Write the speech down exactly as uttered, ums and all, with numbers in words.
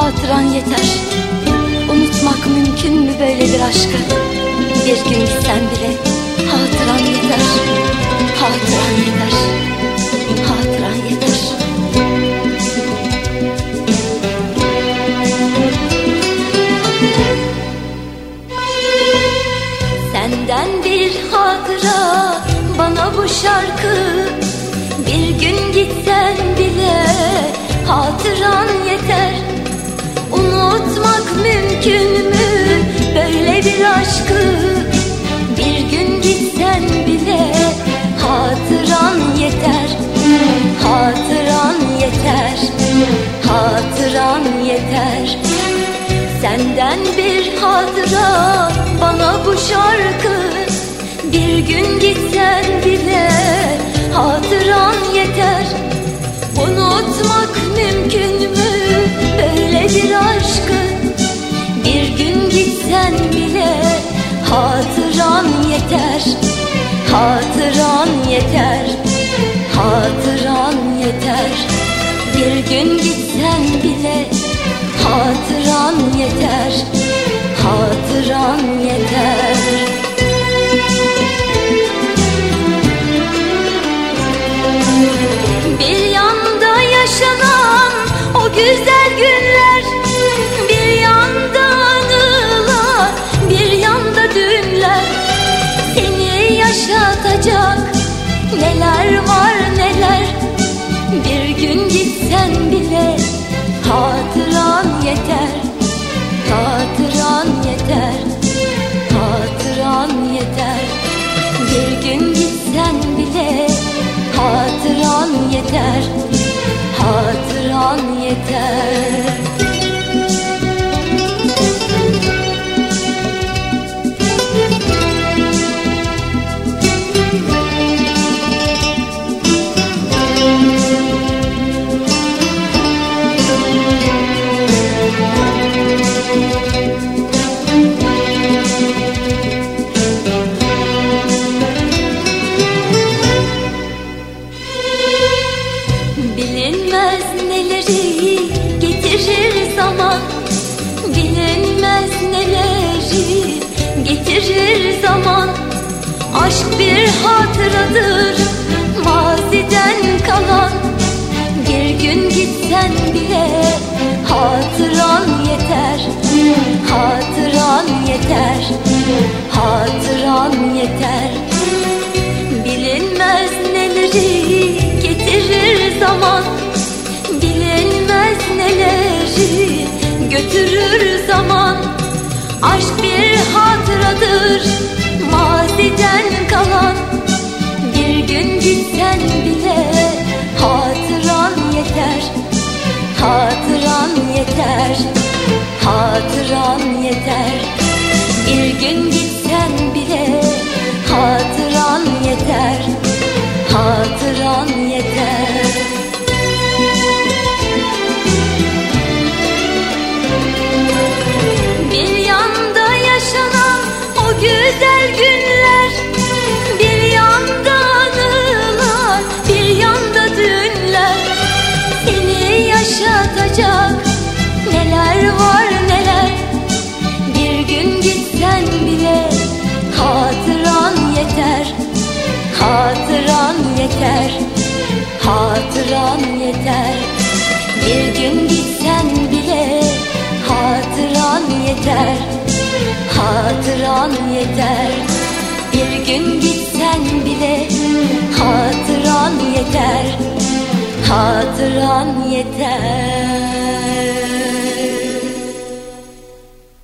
hatıran yeter. Unutmak mümkün mü böyle bir aşkı? Bir gün gitsen bile hatıran yeter. Hatıran yeter. Hatıran yeter. Senden bir hatıra bana bu şarkı. Bir gün gitsen bile hatıran yeter. Unutmak mümkün mü böyle bir aşkı? Bir gün gitsen bile hatıran yeter. Hatıran yeter. Hatıran yeter. Senden bir hatıra bana bu şarkı. Bir gün gitsen bile hatıran yeter. Unutmak mümkün mü böyle bir aşkı? Bir gün gitsen bile hatıran yeter. Hatıran yeter. Hatıran yeter. Bir gün gitsen bile hatıran yeter. Hatıran yeter. Bir yanda yaşanan o güzel günler, bir yanda anılar, bir yanda dünler. Seni yaşatacak neler var neler. Bir gün gitsen bile hatıran yeter. Hatıran yeter. Hatıran yeter. Bir gün gitsen bile hatıran yeter. Hatıran yeter. Bilinmez neleri getirir zaman. Bilinmez neleri getirir zaman. Aşk bir hatıradır maziden kalan. Bir gün gitsen bile hatıran yeter. Hatıran yeter. Hatıran yeter. Bilinmez neleri getirir zaman. Bilinmez neleri götürür zaman. Aşk bir hatıradır maziden kalan. Bir gün gitsen bile hatıran yeter. Hatıran yeter. Hatıran yeter. Bir gün gitsen bile hatıran yeter. Hatıran yeter. Bir yanda yaşanan o güzel günler, bir yanda anılar, bir yanda dünler. Seni yaşatacak neler var neler. Bir gün gitsen bile hatıran yeter. Hatıran yeter. Hatıran yeter. Bir gün gitsen bile hatıran yeter. Hatıran yeter. Bir gün gitsen bile hatıran yeter. Hatıran yeter.